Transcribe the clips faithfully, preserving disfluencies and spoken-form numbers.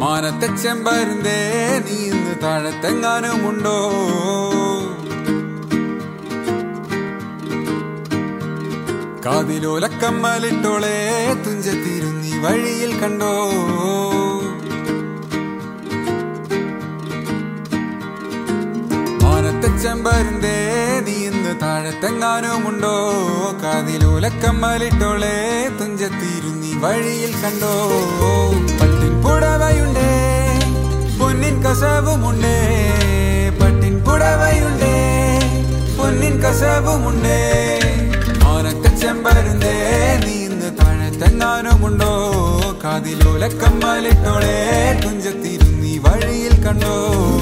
മാനത്തെ ചെമ്പരുന്തേ നീ ഇന്ന് താഴത്തെങ്ങാനുമുണ്ടോ? കാതിലോലക്കമ്മലിട്ടോളെ തുഞ്ചത്തിരുന്നി വഴിയിൽ കണ്ടോ? മാനത്തെ ചെമ്പരുന്തേ നീ ഇന്ന് താഴത്തെങ്ങാനുമുണ്ടോ? കാതിലോലക്കമ്മലിട്ടോളെ തുഞ്ചത്തിരുന്നി വഴിയിൽ കണ്ടോ? പട്ടിൻ പുടവയുണ്ടേ പൊന്നിൻ കസവുമുണ്ടേ, പട്ടിൻ പുടവയുണ്ടേ പൊന്നിൻ കസവുമുണ്ടേ. മാനത്തെ ചെമ്പരുന്തേ നീ ഇന്ന് താഴത്തെങ്ങാനുമുണ്ടോ? കാതിലോലക്കമ്മലിട്ടോളെ തുഞ്ചത്തിരുന്നി വഴിയിൽ കണ്ടോ?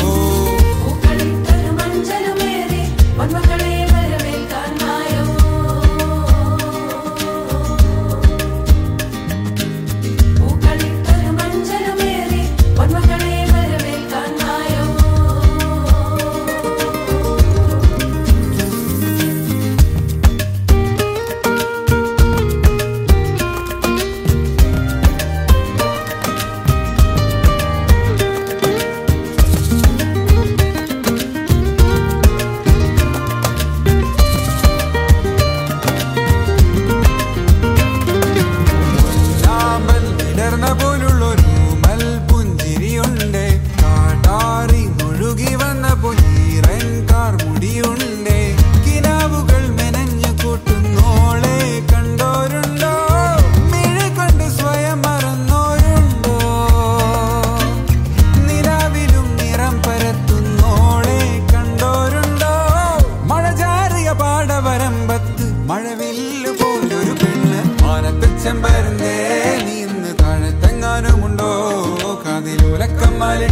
മഴവില്ലു പോലൊരു പെണ്ണ് മാനത്തെ ചെമ്പരുന്തേ നീ ഇന്ന് താഴത്തെങ്ങാനുമുണ്ടോ? കാതിലോലക്കമ്മലിട്ടോളെ